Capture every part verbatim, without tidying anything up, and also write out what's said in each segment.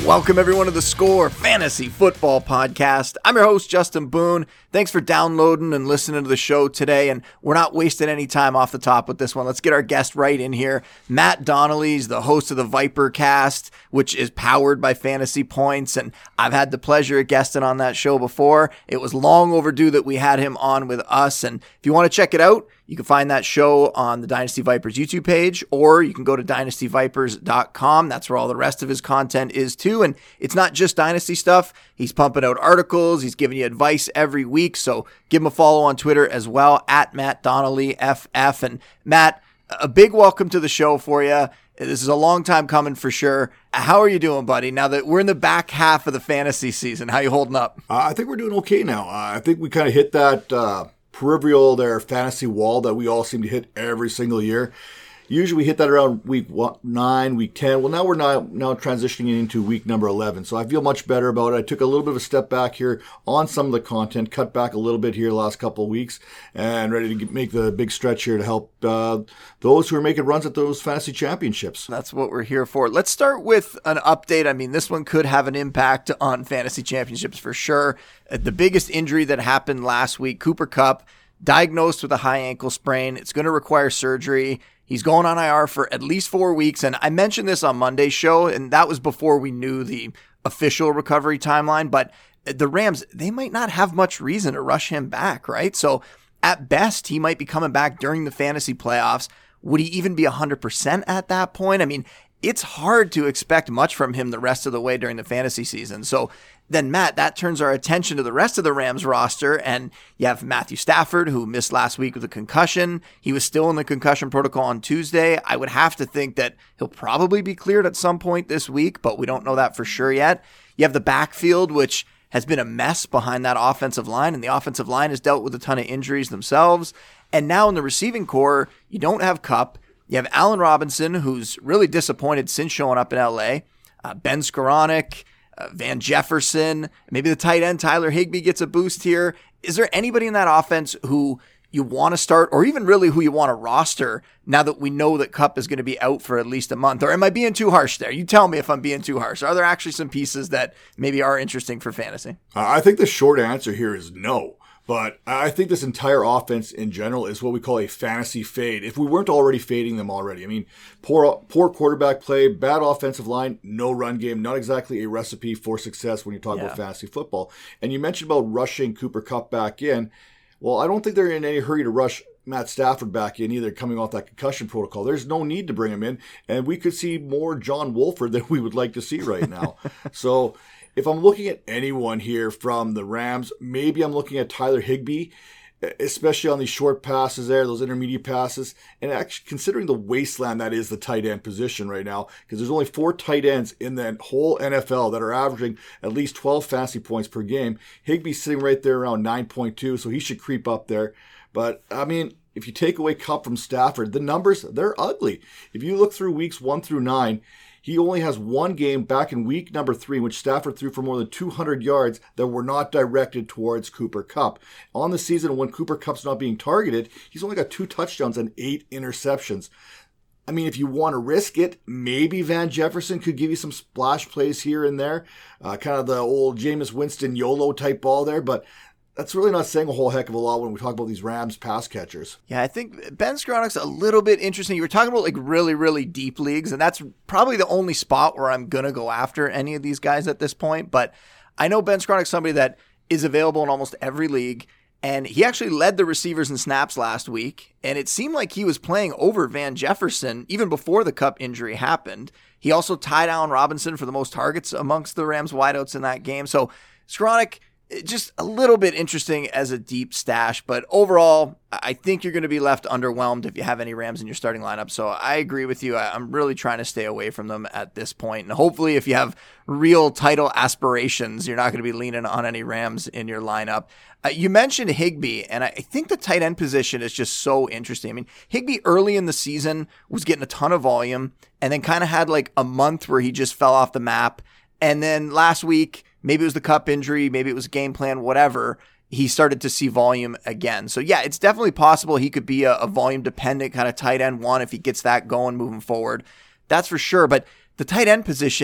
Welcome everyone to the Score Fantasy Football Podcast. I'm your host, Justin Boone. Thanks for downloading and listening to the show today, and we're not wasting any time off the top with this one. Let's get our guest right in here. Matt Donnelly's the host of the Viper Cast, which is powered by Fantasy Points, and I've had the pleasure of guesting on that show before. It was long overdue that we had him on with us, and if you want to check it out, you can find that show on the Dynasty Vipers YouTube page, or you can go to dynasty vipers dot com. That's where all the rest of his content is too. And it's not just Dynasty stuff. He's pumping out articles. He's giving you advice every week. So give him a follow on Twitter as well, at Matt Donnelly F F. And Matt, a big welcome to the show for you. This is a long time coming for sure. How are you doing, buddy? Now that we're in the back half of the fantasy season, how you holding up? Uh, I think we're doing okay now. Uh, I think we kind of hit that uh, peripheral there fantasy wall that we all seem to hit every single year. Usually we hit that around week one, nine, week ten. Well, now we're now, now transitioning into week number eleven. So I feel much better about it. I took a little bit of a step back here on some of the content, cut back a little bit here the last couple of weeks, and ready to get, make the big stretch here to help uh, those who are making runs at those fantasy championships. That's what we're here for. Let's start with an update. I mean, this one could have an impact on fantasy championships for sure. The biggest injury that happened last week, Cooper Kupp, diagnosed with a high ankle sprain. It's going to require surgery. He's going on I R for at least four weeks. And I mentioned this on Monday's show, and that was before we knew the official recovery timeline. But the Rams, they might not have much reason to rush him back, right? So at best, he might be coming back during the fantasy playoffs. Would he even be one hundred percent at that point? I mean, it's hard to expect much from him the rest of the way during the fantasy season. So then, Matt, that turns our attention to the rest of the Rams roster, and you have Matthew Stafford, who missed last week with a concussion. He was still in the concussion protocol on Tuesday. I would have to think that he'll probably be cleared at some point this week, but we don't know that for sure yet. You have the backfield, which has been a mess behind that offensive line, and the offensive line has dealt with a ton of injuries themselves. And now in the receiving core, you don't have Kupp. You have Allen Robinson, who's really disappointed since showing up in L A. Uh, Ben Skoranek, Uh, Van Jefferson, maybe the tight end Tyler Higbee gets a boost here. Is there anybody in that offense who you want to start, or even really who you want to roster now that we know that Kupp is going to be out for at least a month? Or am I being too harsh there? You tell me if I'm being too harsh. Are there actually some pieces that maybe are interesting for fantasy? Uh, I think the short answer here is no. But I think this entire offense in general is what we call a fantasy fade. If we weren't already fading them already. I mean, poor poor quarterback play, bad offensive line, no run game, not exactly a recipe for success when you talk yeah. about fantasy football. And you mentioned about rushing Cooper Kupp back in. Well, I don't think they're in any hurry to rush Matt Stafford back in either, coming off that concussion protocol. There's no need to bring him in. And we could see more John Wolford than we would like to see right now. So if I'm looking at anyone here from the Rams, maybe I'm looking at Tyler Higbee, especially on these short passes there, those intermediate passes. And actually considering the wasteland that is the tight end position right now, because there's only four tight ends in the whole N F L that are averaging at least twelve fantasy points per game. Higbee's sitting right there around nine point two, so he should creep up there. But, I mean, if you take away Kupp from Stafford, the numbers, they're ugly. If you look through weeks one through nine, he only has one game back in week number three in which Stafford threw for more than two hundred yards that were not directed towards Cooper Kupp. On the season, when Cooper Kupp's not being targeted, he's only got two touchdowns and eight interceptions. I mean, if you want to risk it, maybe Van Jefferson could give you some splash plays here and there. Uh, kind of the old Jameis Winston YOLO type ball there, but that's really not saying a whole heck of a lot when we talk about these Rams pass catchers. Yeah, I think Ben Skoranek's a little bit interesting. You were talking about like really, really deep leagues, and that's probably the only spot where I'm going to go after any of these guys at this point. But I know Ben Skoranek's somebody that is available in almost every league, and he actually led the receivers in snaps last week, and it seemed like he was playing over Van Jefferson even before the Kupp injury happened. He also tied Allen Robinson for the most targets amongst the Rams wideouts in that game. So Skowronek, just a little bit interesting as a deep stash, but overall, I think you're going to be left underwhelmed if you have any Rams in your starting lineup. So I agree with you. I'm really trying to stay away from them at this point. And hopefully if you have real title aspirations, you're not going to be leaning on any Rams in your lineup. Uh, you mentioned Higbee, and I think the tight end position is just so interesting. I mean, Higbee early in the season was getting a ton of volume and then kind of had like a month where he just fell off the map. And then last week, maybe it was the Kupp injury, maybe it was game plan, whatever, he started to see volume again. So yeah, it's definitely possible he could be a, a volume dependent kind of tight end one if he gets that going moving forward. That's for sure. But the tight end position,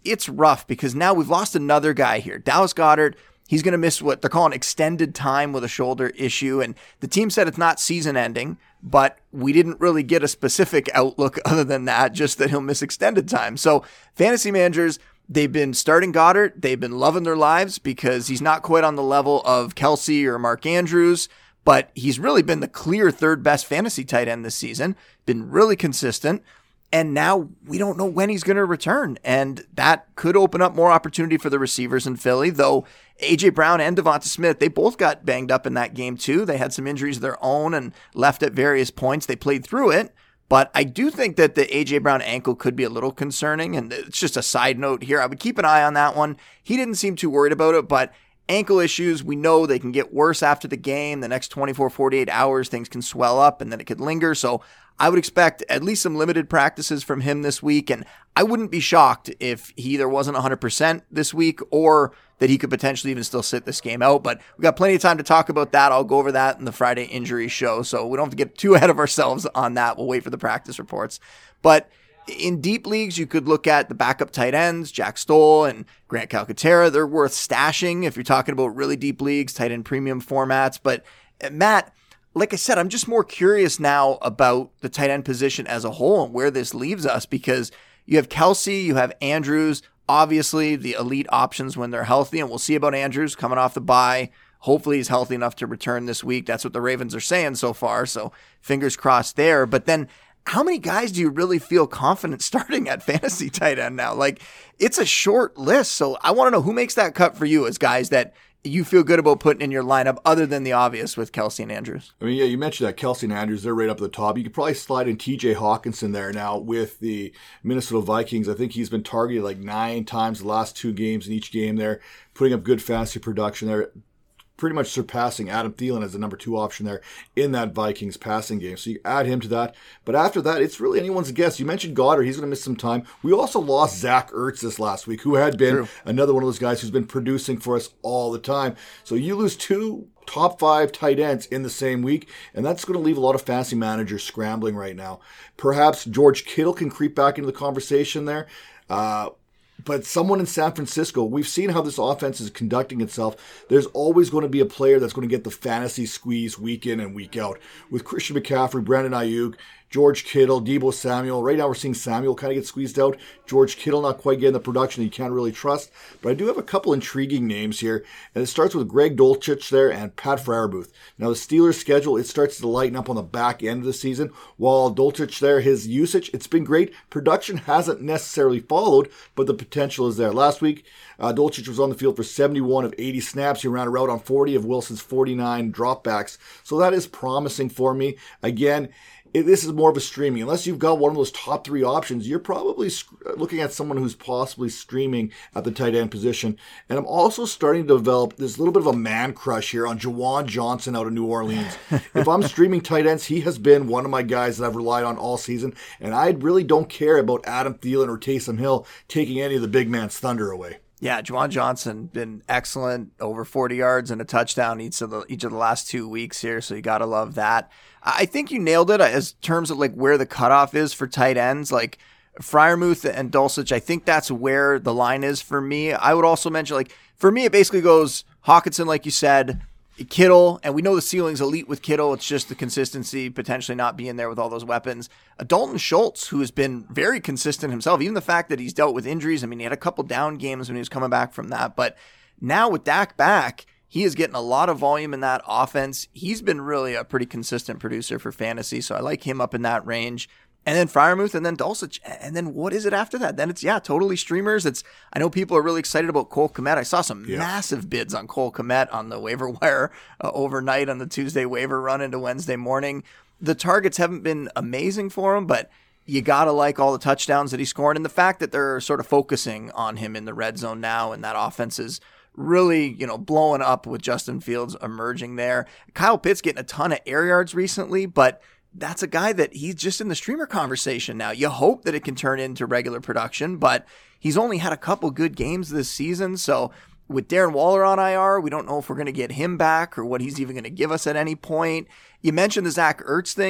it's rough because now we've lost another guy here. Dallas Goedert, he's going to miss what they're calling extended time with a shoulder issue. And the team said it's not season ending, but we didn't really get a specific outlook other than that, just that he'll miss extended time. So fantasy managers, they've been starting Goedert. They've been loving their lives because he's not quite on the level of Kelsey or Mark Andrews, but he's really been the clear third best fantasy tight end this season, been really consistent. And now we don't know when he's going to return. And that could open up more opportunity for the receivers in Philly, though A J Brown and Devonta Smith, they both got banged up in that game too. They had some injuries of their own and left at various points. They played through it. But I do think that the A J Brown ankle could be a little concerning. And it's just a side note here. I would keep an eye on that one. He didn't seem too worried about it, but ankle issues, we know they can get worse after the game. The next twenty-four, forty-eight hours, things can swell up and then it could linger. So I would expect at least some limited practices from him this week. And I wouldn't be shocked if he either wasn't one hundred percent this week or that he could potentially even still sit this game out. But we've got plenty of time to talk about that. I'll go over that in the Friday injury show. So we don't have to get too ahead of ourselves on that. We'll wait for the practice reports. But in deep leagues, you could look at the backup tight ends, Jack Stoll and Grant Calcaterra. They're worth stashing if you're talking about really deep leagues, tight end premium formats. But Matt, like I said, I'm just more curious now about the tight end position as a whole and where this leaves us, because you have Kelsey, you have Andrews, obviously the elite options when they're healthy, and we'll see about Andrews coming off the bye. Hopefully he's healthy enough to return this week. That's what the Ravens are saying so far, so fingers crossed there. But then how many guys do you really feel confident starting at fantasy tight end now? Like, it's a short list, so I want to know who makes that cut for you as guys that you feel good about putting in your lineup other than the obvious with Kelsey and Andrews. I mean, yeah, you mentioned that Kelsey and Andrews, they're right up at the top. You could probably slide in T J Hawkinson there now with the Minnesota Vikings. I think he's been targeted like nine times the last two games in each game there, putting up good fantasy production there, pretty much surpassing Adam Thielen as the number two option there in that Vikings passing game. So you add him to that. But after that, it's really anyone's guess. You mentioned Goddard. He's going to miss some time. We also lost Zach Ertz this last week, who had been True. another one of those guys who's been producing for us all the time. So you lose two top five tight ends in the same week, and that's going to leave a lot of fantasy managers scrambling right now. Perhaps George Kittle can creep back into the conversation there. Uh, But someone in San Francisco, we've seen how this offense is conducting itself. There's always going to be a player that's going to get the fantasy squeeze week in and week out. With Christian McCaffrey, Brandon Ayuk, George Kittle, Deebo Samuel. Right now we're seeing Samuel kind of get squeezed out. George Kittle not quite getting the production that you can't really trust. But I do have a couple intriguing names here. And it starts with Greg Dulcich there and Pat Freiermuth. Now the Steelers' schedule, it starts to lighten up on the back end of the season. While Dulcich there, his usage, it's been great. Production hasn't necessarily followed, but the potential is there. Last week, uh, Dulcich was on the field for seventy-one of eighty snaps. He ran a route on forty of Wilson's forty-nine dropbacks. So that is promising for me. Again, It, this is more of a streaming. Unless you've got one of those top three options, you're probably sc- looking at someone who's possibly streaming at the tight end position. And I'm also starting to develop this little bit of a man crush here on Jawan Johnson out of New Orleans. If I'm streaming tight ends, he has been one of my guys that I've relied on all season. And I really don't care about Adam Thielen or Taysom Hill taking any of the big man's thunder away. Yeah, Juwan Johnson been excellent, over forty yards and a touchdown each of the each of the last two weeks here, so you got to love that. I think you nailed it as terms of like where the cutoff is for tight ends, like Freiermuth and Dulcich. I think that's where the line is for me. I would also mention, like, for me, it basically goes Hawkinson, like you said, Kittle, and we know the ceiling's elite with Kittle. It's just the consistency potentially not being there with all those weapons. A Dalton Schultz, who has been very consistent himself, even the fact that he's dealt with injuries. I mean, he had a couple down games when he was coming back from that, but now with Dak back, he is getting a lot of volume in that offense. He's been really a pretty consistent producer for fantasy, so I like him up in that range. And then Freiermuth, and then Dulcich, and then what is it after that? Then it's, yeah, totally streamers. It's I know people are really excited about Cole Kmet. I saw some yeah. massive bids on Cole Kmet on the waiver wire uh, overnight on the Tuesday waiver run into Wednesday morning. The targets haven't been amazing for him, but you got to like all the touchdowns that he's scoring. And the fact that they're sort of focusing on him in the red zone now, and that offense is really, you know, blowing up with Justin Fields emerging there. Kyle Pitts getting a ton of air yards recently, but that's a guy that he's just in the streamer conversation now. You hope that it can turn into regular production, but he's only had a couple good games this season. So with Darren Waller on I R, we don't know if we're going to get him back or what he's even going to give us at any point. You mentioned the Zach Ertz thing.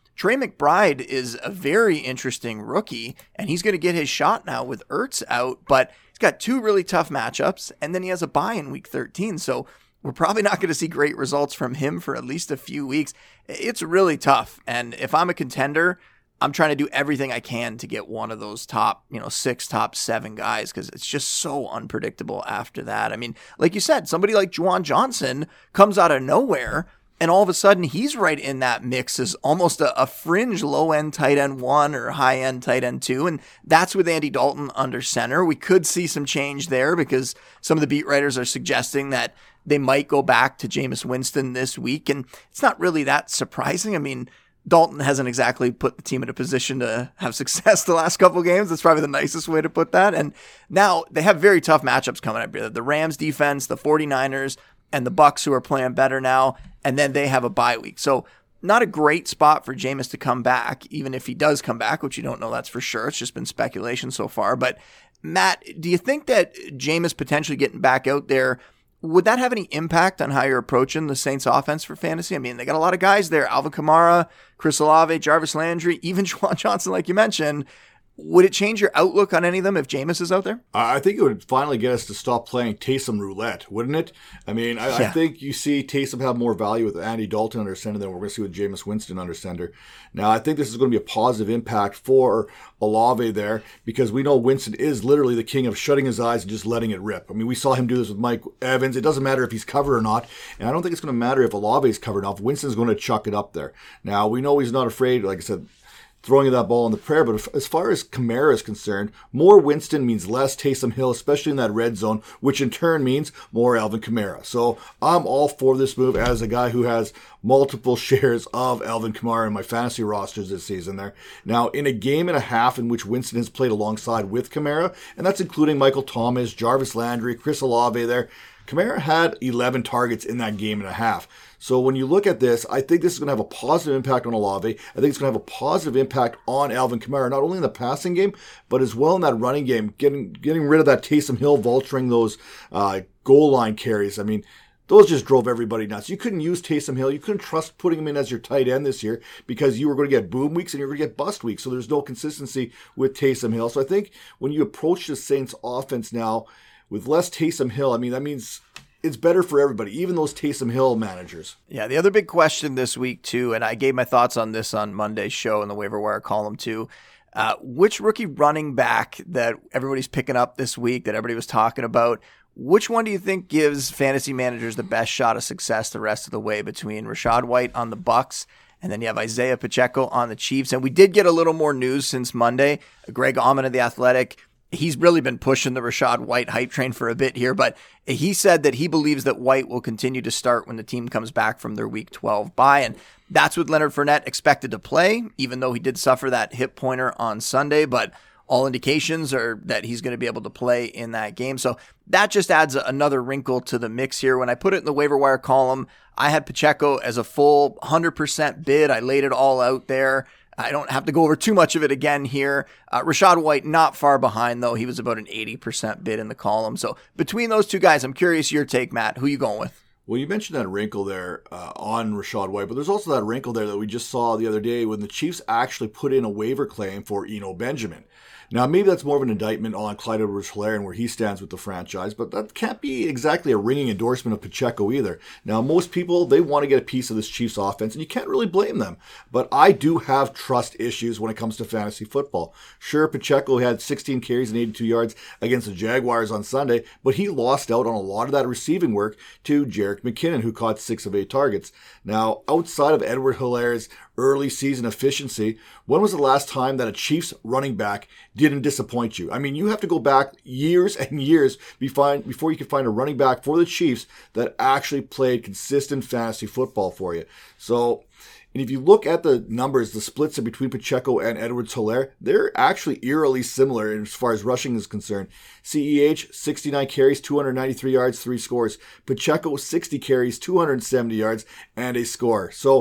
Trey McBride is a very interesting rookie, and he's going to get his shot now with Ertz out, but he's got two really tough matchups, and then he has a bye in week thirteen, so we're probably not going to see great results from him for at least a few weeks. It's really tough, and if I'm a contender, I'm trying to do everything I can to get one of those top, you know, six, top seven guys, because it's just so unpredictable after that. I mean, like you said, somebody like Juwan Johnson comes out of nowhere, and all of a sudden he's right in that mix as almost a, a fringe low-end tight end one or high-end tight end two, and that's with Andy Dalton under center. We could see some change there because some of the beat writers are suggesting that they might go back to Jameis Winston this week, and it's not really that surprising. I mean, Dalton hasn't exactly put the team in a position to have success the last couple games. That's probably the nicest way to put that. And now they have very tough matchups coming up here. The Rams defense, the 49ers, and the Bucks, who are playing better now. And then they have a bye week. So not a great spot for Jameis to come back, even if he does come back, which you don't know that's for sure. It's just been speculation so far. But Matt, do you think that Jameis potentially getting back out there, would that have any impact on how you're approaching the Saints offense for fantasy? I mean, they got a lot of guys there. Alvin Kamara, Chris Olave, Jarvis Landry, even Juwan Johnson, like you mentioned. Would it change your outlook on any of them if Jameis is out there? I think it would finally get us to stop playing Taysom roulette, wouldn't it? I mean, I, yeah. I think you see Taysom have more value with Andy Dalton under center than we're going to see with Jameis Winston under center. Now, I think this is going to be a positive impact for Olave there, because we know Winston is literally the king of shutting his eyes and just letting it rip. I mean, we saw him do this with Mike Evans. It doesn't matter if he's covered or not, and I don't think it's going to matter if Olave is covered off. Winston's going to chuck it up there. Now, we know he's not afraid, like I said, throwing that ball in the prayer, but as far as Kamara is concerned, more Winston means less Taysom Hill, especially in that red zone, which in turn means more Alvin Kamara. So I'm all for this move as a guy who has multiple shares of Alvin Kamara in my fantasy rosters this season there. Now, in a game and a half in which Winston has played alongside with Kamara, and that's including Michael Thomas, Jarvis Landry, Chris Olave there, Kamara had eleven targets in that game and a half. So when you look at this, I think this is going to have a positive impact on Olave. I think it's going to have a positive impact on Alvin Kamara, not only in the passing game, but as well in that running game, getting getting rid of that Taysom Hill vulturing those uh, goal line carries. I mean, those just drove everybody nuts. You couldn't use Taysom Hill. You couldn't trust putting him in as your tight end this year because you were going to get boom weeks and you were going to get bust weeks. So there's no consistency with Taysom Hill. So I think when you approach the Saints offense now with less Taysom Hill, I mean, that means it's better for everybody, even those Taysom Hill managers. Yeah, the other big question this week, too, and I gave my thoughts on this on Monday's show in the waiver wire column, too. Uh, which rookie running back that everybody's picking up this week, that everybody was talking about, which one do you think gives fantasy managers the best shot of success the rest of the way between Rachaad White on the Bucks and then you have Isaiah Pacheco on the Chiefs? And we did get a little more news since Monday. Greg Auman of The Athletic, he's really been pushing the Rachaad White hype train for a bit here, but he said that he believes that White will continue to start when the team comes back from their week twelve bye. And that's with Leonard Fournette expected to play, even though he did suffer that hip pointer on Sunday, but all indications are that he's going to be able to play in that game. So that just adds another wrinkle to the mix here. When I put it in the waiver wire column, I had Pacheco as a full one hundred percent bid. I laid it all out there. I don't have to go over too much of it again here. Uh, Rachaad White, not far behind, though. He was about an eighty percent bid in the column. So between those two guys, I'm curious your take, Matt. Who you going with? Well, you mentioned that wrinkle there uh, on Rachaad White, but there's also that wrinkle there that we just saw the other day when the Chiefs actually put in a waiver claim for Eno Benjamin. Now, maybe that's more of an indictment on Clyde Edwards-Helaire and where he stands with the franchise, but that can't be exactly a ringing endorsement of Pacheco either. Now, most people, they want to get a piece of this Chiefs offense, and you can't really blame them. But I do have trust issues when it comes to fantasy football. Sure, Pacheco had sixteen carries and eighty-two yards against the Jaguars on Sunday, but he lost out on a lot of that receiving work to Jerick McKinnon, who caught six of eight targets. Now, outside of Edwards-Helaire's early season efficiency, when was the last time that a Chiefs running back didn't disappoint you? I mean, you have to go back years and years before you can find a running back for the Chiefs that actually played consistent fantasy football for you. So, and if you look at the numbers, the splits between Pacheco and Edwards-Helaire, they're actually eerily similar as far as rushing is concerned. C E H, sixty-nine carries, two hundred ninety-three yards, three scores. Pacheco, sixty carries, two hundred seventy yards, and a score. So,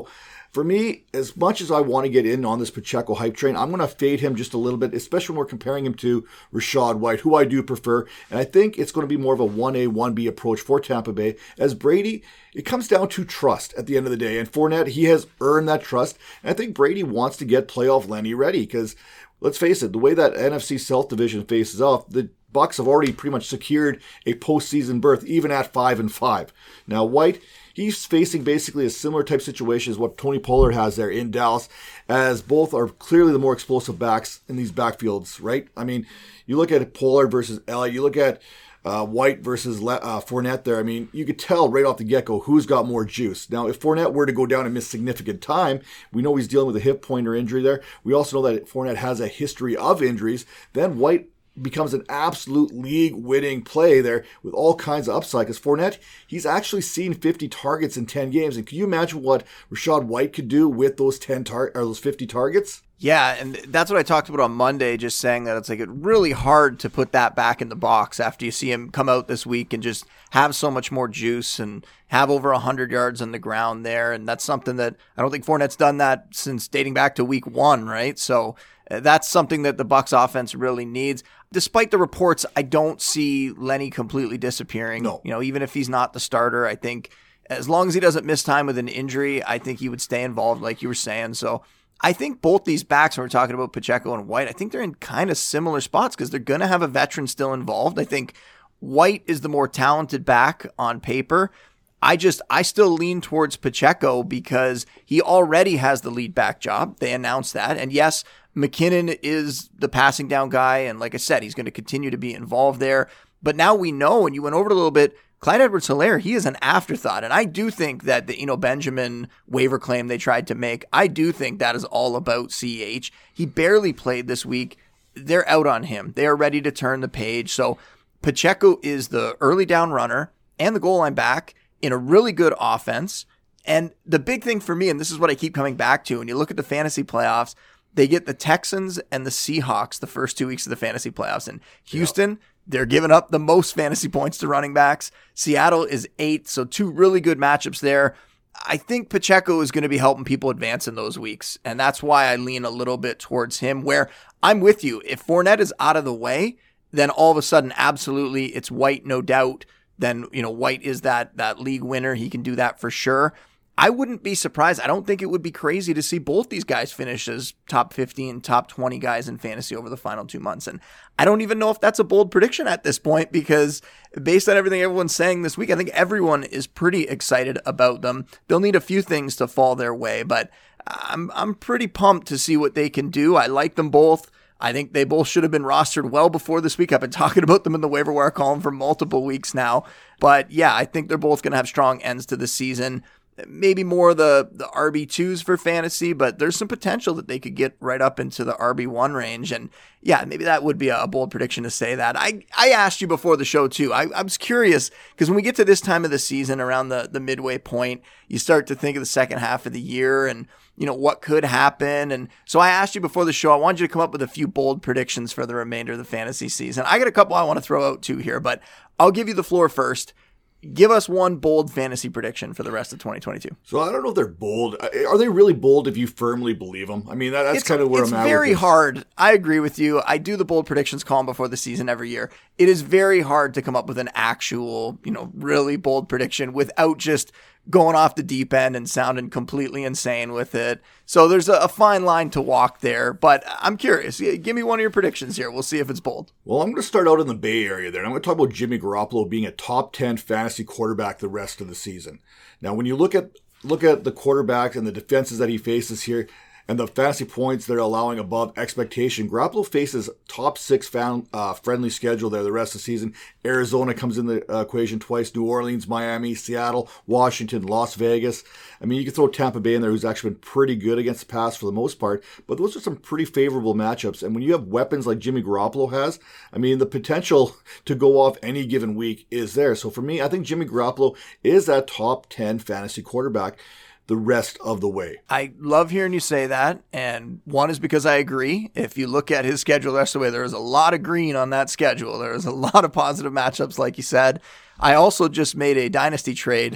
For me, as much as I want to get in on this Pacheco hype train, I'm going to fade him just a little bit, especially when we're comparing him to Rachaad White, who I do prefer. And I think it's going to be more of a one A, one B approach for Tampa Bay. As Brady, it comes down to trust at the end of the day. And Fournette, he has earned that trust. And I think Brady wants to get playoff Lenny ready because, let's face it, the way that N F C South division faces off, the Bucs have already pretty much secured a postseason berth, even at five and five. Now, White, he's facing basically a similar type situation as what Tony Pollard has there in Dallas, as both are clearly the more explosive backs in these backfields, right? I mean, you look at Pollard versus Elliott, you look at uh, White versus Le- uh, Fournette there. I mean, you could tell right off the get-go who's got more juice. Now, if Fournette were to go down and miss significant time, we know he's dealing with a hip pointer injury there. We also know that Fournette has a history of injuries. Then White becomes an absolute league-winning play there with all kinds of upside. Because Fournette, he's actually seen fifty targets in ten games. And can you imagine what Rachaad White could do with those ten tar- or those fifty targets? Yeah, and that's what I talked about on Monday, just saying that it's like it's really hard to put that back in the box after you see him come out this week and just have so much more juice and have over one hundred yards on the ground there. And that's something that I don't think Fournette's done that since dating back to week one, right? So that's something that the Bucs offense really needs. Despite the reports, I don't see Lenny completely disappearing. No. You know, even if he's not the starter, I think as long as he doesn't miss time with an injury, I think he would stay involved, like you were saying. So I think both these backs, when we're talking about Pacheco and White, I think they're in kind of similar spots because they're going to have a veteran still involved. I think White is the more talented back on paper. I just, I still lean towards Pacheco because he already has the lead back job. They announced that. And yes, McKinnon is the passing down guy. And like I said, he's going to continue to be involved there. But now we know, and you went over it a little bit, Clyde Edwards-Helaire, he is an afterthought. And I do think that the Eno Benjamin waiver claim they tried to make, I do think that is all about C H. He barely played this week. They're out on him. They are ready to turn the page. So Pacheco is the early down runner and the goal line back in a really good offense. And the big thing for me, and this is what I keep coming back to, when you look at the fantasy playoffs, they get the Texans and the Seahawks the first two weeks of the fantasy playoffs. And Houston, yep. They're giving up the most fantasy points to running backs. Seattle is eight, so two really good matchups there. I think Pacheco is going to be helping people advance in those weeks, and that's why I lean a little bit towards him, where I'm with you. If Fournette is out of the way, then all of a sudden, absolutely, it's White, no doubt. Then, you know, White is that that league winner. He can do that for sure. I wouldn't be surprised. I don't think it would be crazy to see both these guys finish as top fifteen, top twenty guys in fantasy over the final two months. And I don't even know if that's a bold prediction at this point, because based on everything everyone's saying this week, I think everyone is pretty excited about them. They'll need a few things to fall their way, but I'm I'm pretty pumped to see what they can do. I like them both. I think they both should have been rostered well before this week. I've been talking about them in the waiver wire column for multiple weeks now. But yeah, I think they're both going to have strong ends to the season. Maybe more the, the R B twos for fantasy, but there's some potential that they could get right up into the R B one range. And yeah, maybe that would be a bold prediction to say that. I, I asked you before the show too. I, I was curious because when we get to this time of the season, around the, the midway point, you start to think of the second half of the year and, you know, what could happen. And so I asked you before the show, I wanted you to come up with a few bold predictions for the remainder of the fantasy season. I got a couple I want to throw out too here, but I'll give you the floor first. Give us one bold fantasy prediction for the rest of twenty twenty-two. So I don't know if they're bold. Are they really bold if you firmly believe them? I mean, that, that's it's, kind of where I'm at. It's very hard. I agree with you. I do the bold predictions column before the season every year. It is very hard to come up with an actual, you know, really bold prediction without just going off the deep end and sounding completely insane with it. So there's a, a fine line to walk there, but I'm curious. Give me one of your predictions here. We'll see if it's bold. Well, I'm going to start out in the Bay Area there. I'm going to talk about Jimmy Garoppolo being a top ten fantasy quarterback the rest of the season. Now, when you look at look at the quarterback and the defenses that he faces here, and the fantasy points they're allowing above expectation, Garoppolo faces top six found, uh, friendly schedule there the rest of the season. Arizona comes in the uh, equation twice. New Orleans, Miami, Seattle, Washington, Las Vegas. I mean, you can throw Tampa Bay in there, who's actually been pretty good against the pass for the most part. But those are some pretty favorable matchups. And when you have weapons like Jimmy Garoppolo has, I mean, the potential to go off any given week is there. So for me, I think Jimmy Garoppolo is that top ten fantasy quarterback the rest of the way. I love hearing you say that, and one is because I agree. If you look at his schedule the rest of the way, there is a lot of green on that schedule. There is a lot of positive matchups, like you said. I also just made a dynasty trade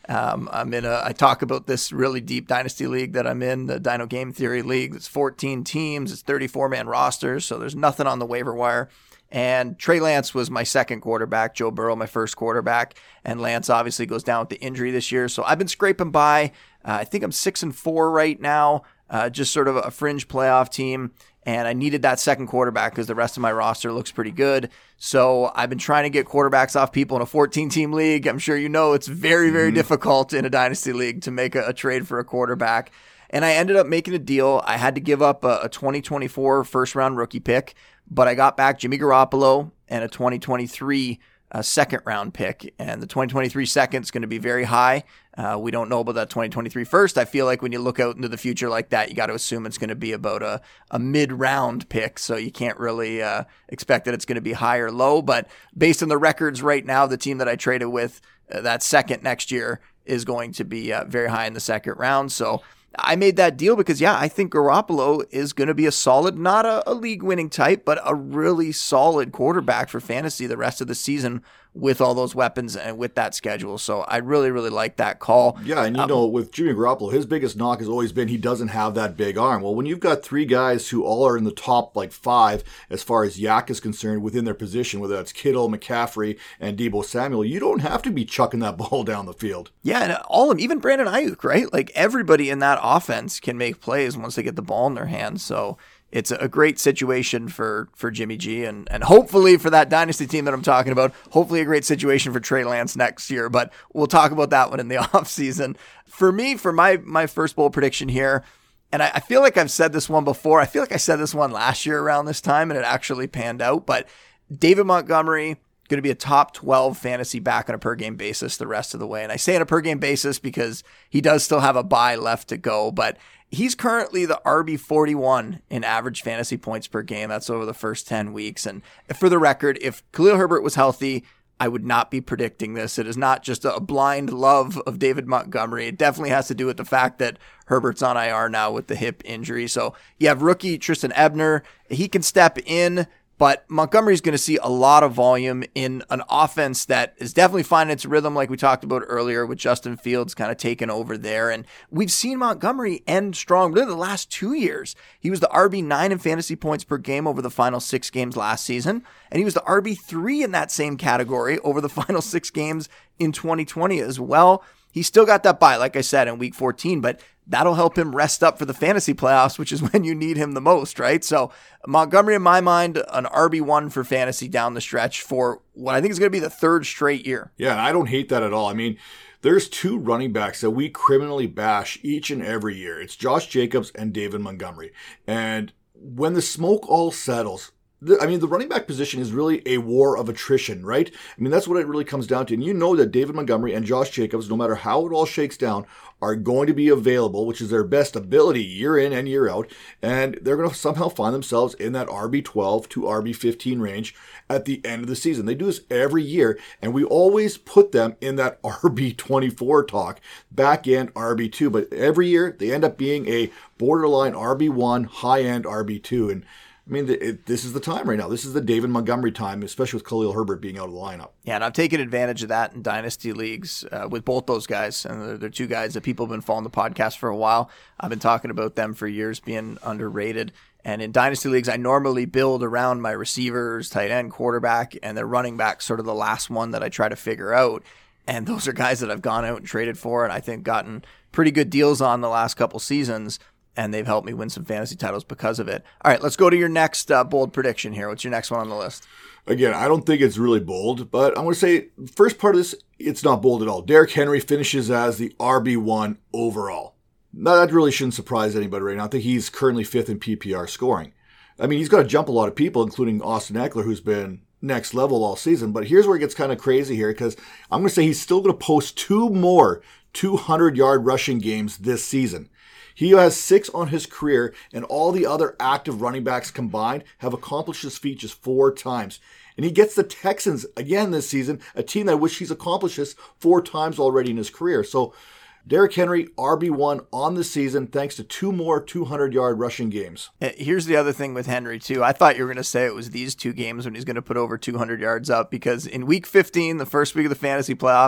Um, I'm in a, I talk about this really deep dynasty league that I'm in, the Dino Game Theory League. It's fourteen teams. It's thirty-four man rosters. So there's nothing on the waiver wire. And Trey Lance was my second quarterback, Joe Burrow, my first quarterback. And Lance obviously goes down with the injury this year. So I've been scraping by. Uh, I think I'm six and four right now, uh, just sort of a fringe playoff team. And I needed that second quarterback because the rest of my roster looks pretty good. So I've been trying to get quarterbacks off people in a fourteen team league. I'm sure you know it's very, very mm-hmm. difficult in a dynasty league to make a, a trade for a quarterback. And I ended up making a deal. I had to give up a, a twenty twenty-four first round rookie pick, but I got back Jimmy Garoppolo and a twenty twenty-three uh, second round pick. And the twenty twenty-three second is going to be very high. Uh, we don't know about that twenty twenty-three first. I feel like when you look out into the future like that, you got to assume it's going to be about a, a mid-round pick. So you can't really uh, expect that it's going to be high or low. But based on the records right now, the team that I traded with, uh, that second next year is going to be uh, very high in the second round. So I made that deal because, yeah, I think Garoppolo is going to be a solid, not a, a league-winning type, but a really solid quarterback for fantasy the rest of the season with all those weapons and with that schedule. So I really, really like that call. Yeah, and you um, know, with Jimmy Garoppolo, his biggest knock has always been he doesn't have that big arm. Well, when you've got three guys who all are in the top, like, five as far as yak is concerned within their position, whether that's Kittle, McCaffrey, and Deebo Samuel, you don't have to be chucking that ball down the field. Yeah, and all of them, even Brandon Ayuk, right? Like, everybody in that offense can make plays once they get the ball in their hands. So it's a great situation for, for Jimmy G and, and hopefully for that dynasty team that I'm talking about, hopefully a great situation for Trey Lance next year, but we'll talk about that one in the offseason. For me, for my, my first bold prediction here, and I, I feel like I've said this one before. I feel like I said this one last year around this time and it actually panned out, but David Montgomery, going to be a top twelve fantasy back on a per game basis the rest of the way. And I say on a per game basis because he does still have a bye left to go, but he's currently the R B forty-one in average fantasy points per game. That's over the first ten weeks. And for the record, if Khalil Herbert was healthy, I would not be predicting this. It is not just a blind love of David Montgomery. It definitely has to do with the fact that Herbert's on I R now with the hip injury. So you have rookie Tristan Ebner. He can step in, but Montgomery's going to see a lot of volume in an offense that is definitely finding its rhythm, like we talked about earlier, with Justin Fields kind of taking over there. And we've seen Montgomery end strong really the last two years. He was the R B nine in fantasy points per game over the final six games last season, and he was the R B three in that same category over the final six games in twenty twenty as well. He still got that bye, like I said, in week fourteen, but that'll help him rest up for the fantasy playoffs, which is when you need him the most, right? So Montgomery, in my mind, an R B one for fantasy down the stretch for what I think is going to be the third straight year. Yeah, and I don't hate that at all. I mean, there's two running backs that we criminally bash each and every year. It's Josh Jacobs and David Montgomery. And when the smoke all settles, I mean, the running back position is really a war of attrition, right? I mean, that's what it really comes down to. And you know that David Montgomery and Josh Jacobs, no matter how it all shakes down, are going to be available, which is their best ability year in and year out. And they're going to somehow find themselves in that R B twelve to R B fifteen range at the end of the season. They do this every year, and we always put them in that R B twenty-four talk, back end R B two. But every year, they end up being a borderline R B one, high-end R B two. And I mean, it, this is the time right now. This is the David Montgomery time, especially with Khalil Herbert being out of the lineup. Yeah, and I've taken advantage of that in dynasty leagues uh, with both those guys. And they're, they're two guys that people have been following the podcast for a while. I've been talking about them for years being underrated. And in dynasty leagues, I normally build around my receivers, tight end, quarterback, and their running back, sort of the last one that I try to figure out. And those are guys that I've gone out and traded for and I think gotten pretty good deals on the last couple seasons. And they've helped me win some fantasy titles because of it. All right, let's go to your next uh, bold prediction here. What's your next one on the list? Again, I don't think it's really bold, but I'm going to say first part of this, it's not bold at all. Derrick Henry finishes as the R B one overall. Now, that really shouldn't surprise anybody right now. I think he's currently fifth in P P R scoring. I mean, he's got to jump a lot of people, including Austin Eckler, who's been next level all season. But here's where it gets kind of crazy here, because I'm going to say he's still going to post two more two hundred yard rushing games this season. He has six on his career, and all the other active running backs combined have accomplished this feat just four times. And he gets the Texans again this season, a team that which he's accomplished this four times already in his career. So Derrick Henry, R B one on the season, thanks to two more two hundred yard rushing games. Here's the other thing with Henry, too. I thought you were going to say it was these two games when he's going to put over two hundred yards up, because in week fifteen, the first week of the fantasy playoffs,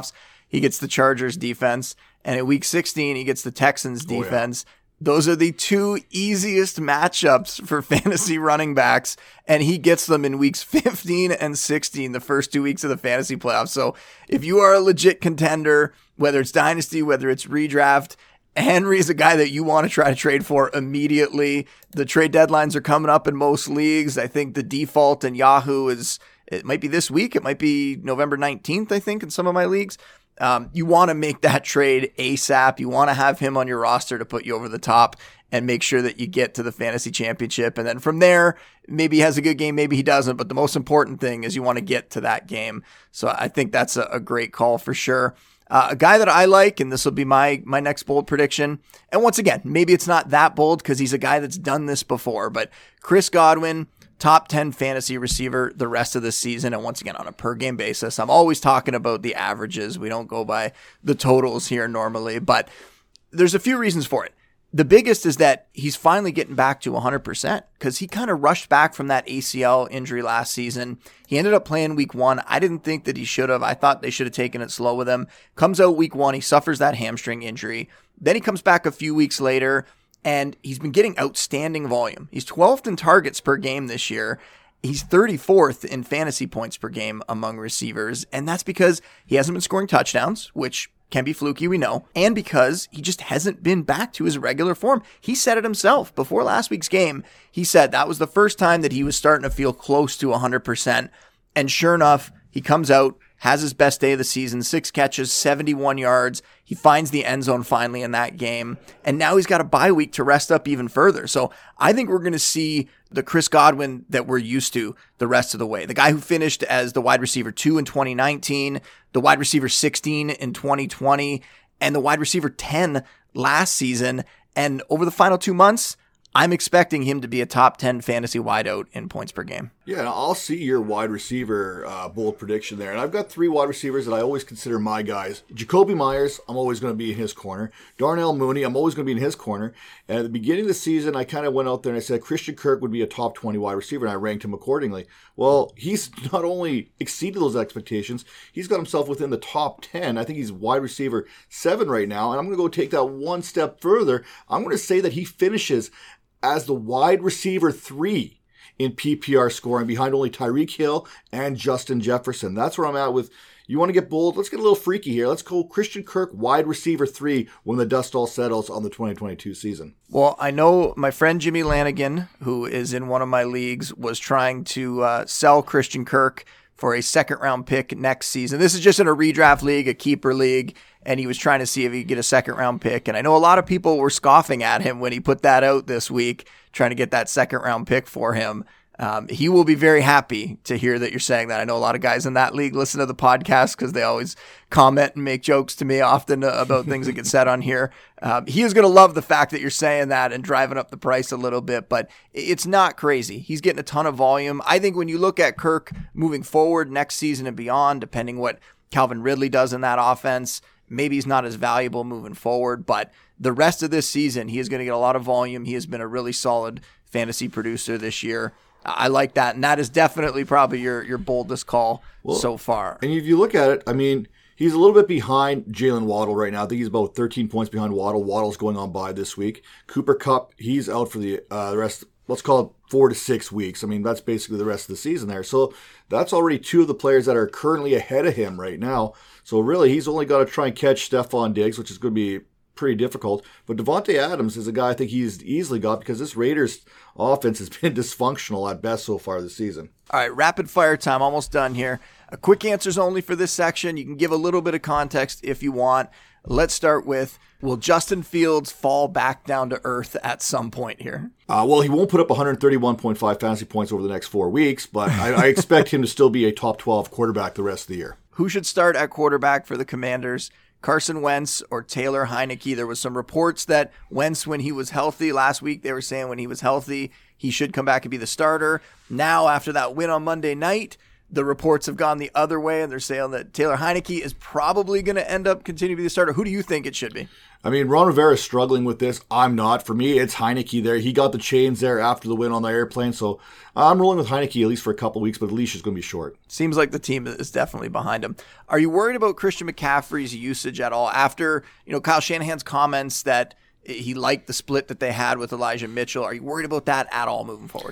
he gets the Chargers defense. And in week sixteen, he gets the Texans defense. Oh, yeah. Those are the two easiest matchups for fantasy running backs, and he gets them in weeks fifteen and sixteen, the first two weeks of the fantasy playoffs. So if you are a legit contender, whether it's dynasty, whether it's redraft, Henry is a guy that you want to try to trade for immediately. The trade deadlines are coming up in most leagues. I think the default in Yahoo is, it might be this week. It might be November nineteenth, I think, in some of my leagues. Um, you want to make that trade ASAP. You want to have him on your roster to put you over the top and make sure that you get to the fantasy championship. And then from there, maybe he has a good game, maybe he doesn't. But the most important thing is you want to get to that game. So I think that's a, a great call for sure. Uh, a guy that I like, and this will be my my next bold prediction. And once again, maybe it's not that bold because he's a guy that's done this before. But Chris Godwin, top ten fantasy receiver the rest of the season. And once again, on a per game basis, I'm always talking about the averages. We don't go by the totals here normally, but there's a few reasons for it. The biggest is that he's finally getting back to one hundred percent because he kind of rushed back from that A C L injury last season. He ended up playing week one. I didn't think that he should have. I thought they should have taken it slow with him. Comes out week one. He suffers that hamstring injury. Then he comes back a few weeks later, and he's been getting outstanding volume. He's twelfth in targets per game this year. He's thirty-fourth in fantasy points per game among receivers. And that's because he hasn't been scoring touchdowns, which can be fluky, we know. And because he just hasn't been back to his regular form. He said it himself before last week's game. He said that was the first time that he was starting to feel close to one hundred percent. And sure enough, he comes out, has his best day of the season, six catches, seventy-one yards. He finds the end zone finally in that game. And now he's got a bye week to rest up even further. So I think we're going to see the Chris Godwin that we're used to the rest of the way. The guy who finished as the wide receiver two in twenty nineteen, the wide receiver sixteen in twenty twenty, and the wide receiver ten last season. And over the final two months, I'm expecting him to be a top ten fantasy wideout in points per game. Yeah, and I'll see your wide receiver uh, bold prediction there. And I've got three wide receivers that I always consider my guys. Jacoby Myers, I'm always going to be in his corner. Darnell Mooney, I'm always going to be in his corner. And at the beginning of the season, I kind of went out there and I said Christian Kirk would be a top twenty wide receiver, and I ranked him accordingly. Well, he's not only exceeded those expectations, he's got himself within the top ten. I think he's wide receiver seven right now. And I'm going to go take that one step further. I'm going to say that he finishes as the wide receiver three in P P R scoring behind only Tyreek Hill and Justin Jefferson. That's where I'm at with, you want to get bold? Let's get a little freaky here. Let's go Christian Kirk, wide receiver three, when the dust all settles on the twenty twenty-two season. Well, I know my friend Jimmy Lanigan, who is in one of my leagues, was trying to uh, sell Christian Kirk for a second round pick next season. This is just in a redraft league, a keeper league, and he was trying to see if he could get a second round pick. And I know a lot of people were scoffing at him when he put that out this week, trying to get that second round pick for him. Um, he will be very happy to hear that you're saying that. I know a lot of guys in that league listen to the podcast because they always comment and make jokes to me often about things that get said on here. Um, he is going to love the fact that you're saying that and driving up the price a little bit, but it's not crazy. He's getting a ton of volume. I think when you look at Kirk moving forward next season and beyond, depending what Calvin Ridley does in that offense, maybe he's not as valuable moving forward, but the rest of this season, he is going to get a lot of volume. He has been a really solid fantasy producer this year. I like that, and that is definitely probably your your boldest call well, so far. And if you look at it, I mean, he's a little bit behind Jalen Waddle right now. I think he's about thirteen points behind Waddle. Waddle's going on bye this week. Cooper Kupp, he's out for the uh, rest, let's call it four to six weeks. I mean, that's basically the rest of the season there. So that's already two of the players that are currently ahead of him right now. So really, he's only got to try and catch Stephon Diggs, which is going to be pretty difficult. But Devontae Adams is a guy I think he's easily got because this Raiders offense has been dysfunctional at best so far this season. All right, rapid fire time, almost done here. A quick answers only for this section. You can give a little bit of context if you want. Let's start with, will Justin Fields fall back down to earth at some point here? Uh, well, he won't put up one thirty-one point five fantasy points over the next four weeks, but I, I expect him to still be a top twelve quarterback the rest of the year. Who should start at quarterback for the Commanders? Carson Wentz or Taylor Heineke? There was some reports that Wentz, when he was healthy last week, they were saying when he was healthy, he should come back and be the starter. Now, after that win on Monday night, the reports have gone the other way, and they're saying that Taylor Heinicke is probably going to end up continuing to be the starter. Who do you think it should be? I mean, Ron Rivera is struggling with this. I'm not. For me, it's Heinicke there. He got the chains there after the win on the airplane, so I'm rolling with Heinicke at least for a couple weeks, but the leash is going to be short. Seems like the team is definitely behind him. Are you worried about Christian McCaffrey's usage at all after, you know, Kyle Shanahan's comments that he liked the split that they had with Elijah Mitchell? Are you worried about that at all moving forward?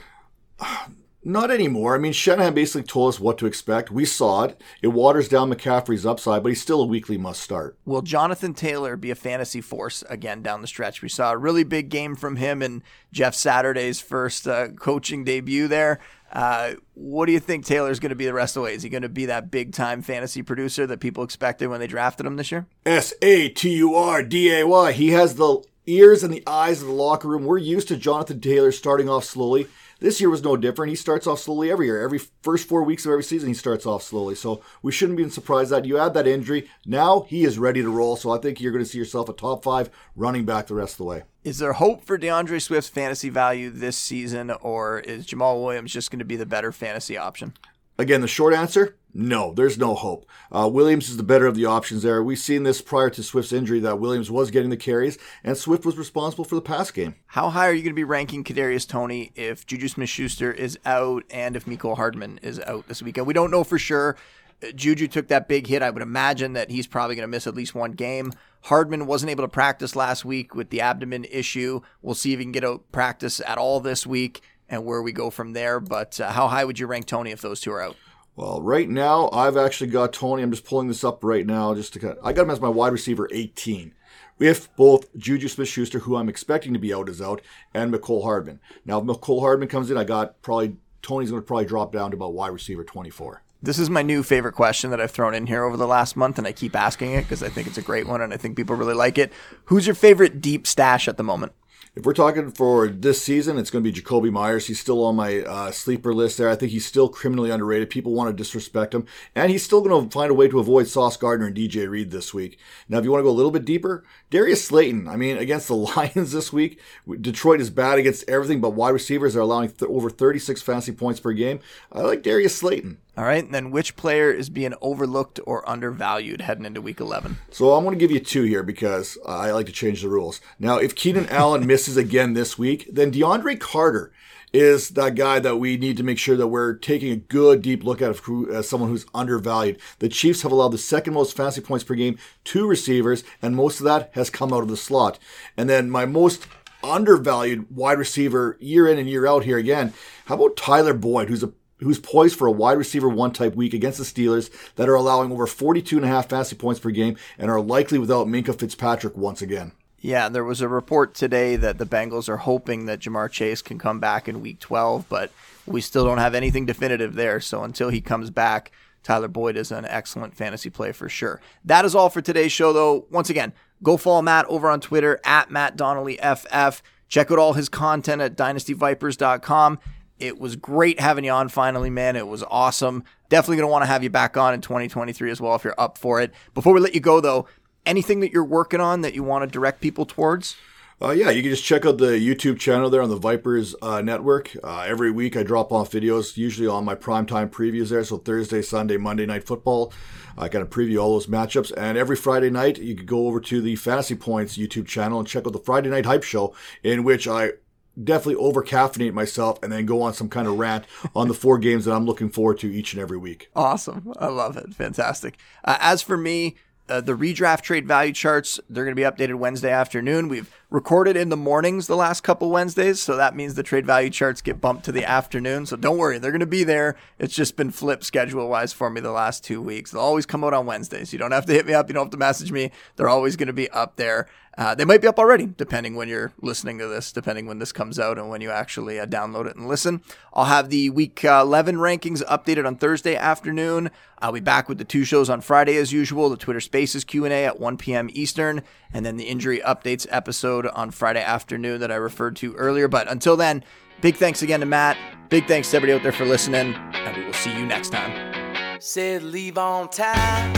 Not anymore. I mean, Shanahan basically told us what to expect. We saw it. It waters down McCaffrey's upside, but he's still a weekly must start. Will Jonathan Taylor be a fantasy force again down the stretch? We saw a really big game from him in Jeff Saturday's first uh, coaching debut there. Uh, what do you think Taylor's going to be the rest of the way? Is he going to be that big-time fantasy producer that people expected when they drafted him this year? S A T U R D A Y. He has the ears and the eyes of the locker room. We're used to Jonathan Taylor starting off slowly. This year was no different. He starts off slowly every year. Every first four weeks of every season, he starts off slowly. So we shouldn't be surprised that you add that injury. Now he is ready to roll. So I think you're going to see yourself a top five running back the rest of the way. Is there hope for DeAndre Swift's fantasy value this season, or is Jamal Williams just going to be the better fantasy option? Again, the short answer, no, there's no hope. Uh, Williams is the better of the options there. We've seen this prior to Swift's injury that Williams was getting the carries, and Swift was responsible for the pass game. How high are you going to be ranking Kadarius Toney if Juju Smith-Schuster is out and if Mecole Hardman is out this weekend? We don't know for sure. Juju took that big hit. I would imagine that he's probably going to miss at least one game. Hardman wasn't able to practice last week with the abdomen issue. We'll see if he can get out practice at all this week and where we go from there. But uh, how high would you rank Toney if those two are out? Well, right now, I've actually got Toney. I'm just pulling this up right now. Just to cut. I got him as my wide receiver eighteen. If both Juju Smith-Schuster, who I'm expecting to be out, is out, and Mecole Hardman. Now, if Mecole Hardman comes in, I got probably Toney's going to probably drop down to about wide receiver twenty-four. This is my new favorite question that I've thrown in here over the last month, and I keep asking it because I think it's a great one, and I think people really like it. Who's your favorite deep stash at the moment? If we're talking for this season, it's going to be Jakobi Meyers. He's still on my uh, sleeper list there. I think he's still criminally underrated. People want to disrespect him. And he's still going to find a way to avoid Sauce Gardner and D J Reed this week. Now, if you want to go a little bit deeper, Darius Slayton. I mean, against the Lions this week, Detroit is bad against everything, but wide receivers are allowing th- over thirty-six fantasy points per game. I like Darius Slayton. All right, and then which player is being overlooked or undervalued heading into week eleven? So I'm going to give you two here because uh, I like to change the rules. Now, if Keenan Allen misses again this week, then DeAndre Carter is that guy that we need to make sure that we're taking a good, deep look at who, as someone who's undervalued. The Chiefs have allowed the second most fantasy points per game to receivers, and most of that has come out of the slot. And then my most undervalued wide receiver year in and year out here again, how about Tyler Boyd, who's a who's poised for a wide receiver one type week against the Steelers that are allowing over forty-two and a half fantasy points per game and are likely without Minkah Fitzpatrick once again. Yeah, there was a report today that the Bengals are hoping that Jamar Chase can come back in week twelve, but we still don't have anything definitive there. So until he comes back, Tyler Boyd is an excellent fantasy play for sure. That is all for today's show, though. Once again, go follow Matt over on Twitter at Matt Donnelly F F. Check out all his content at dynasty vipers dot com. It was great having you on finally, man. It was awesome. Definitely going to want to have you back on in twenty twenty-three as well if you're up for it. Before we let you go, though, anything that you're working on that you want to direct people towards? Uh, yeah, you can just check out the YouTube channel there on the Vipers uh, Network. Uh, every week I drop off videos, usually on my primetime previews there. So Thursday, Sunday, Monday Night Football. I kind of preview all those matchups. And every Friday night, you can go over to the Fantasy Points YouTube channel and check out the Friday Night Hype Show, in which I definitely over caffeinate myself and then go on some kind of rant on the four games that I'm looking forward to each and every week. Awesome. I love it. Fantastic. Uh, as for me, uh, the redraft trade value charts, they're going to be updated Wednesday afternoon. We've recorded in the mornings the last couple Wednesdays, so that means the trade value charts get bumped to the afternoon. So don't worry, they're going to be there. It's just been flipped schedule-wise for me the last two weeks. They'll always come out on Wednesdays. You don't have to hit me up. You don't have to message me. They're always going to be up there. Uh, they might be up already, depending when you're listening to this, depending when this comes out and when you actually uh, download it and listen. I'll have the week uh, eleven rankings updated on Thursday afternoon. I'll be back with the two shows on Friday as usual, the Twitter Spaces Q and A at one p.m. Eastern, and then the injury updates episode on Friday afternoon that I referred to earlier. But until then, big thanks again to Matt. Big thanks to everybody out there for listening, and we will see you next time. Said leave on time,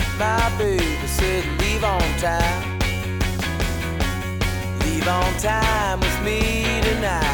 my baby said leave on time. Leave on time with me tonight.